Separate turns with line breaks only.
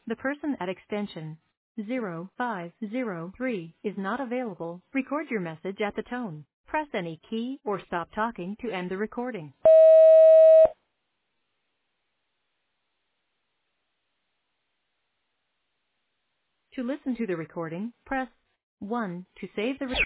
The person at extension 0503 is not available. Record your message at the tone. Press any key or stop talking to end the recording. To listen to the recording, press 1 to save the recording.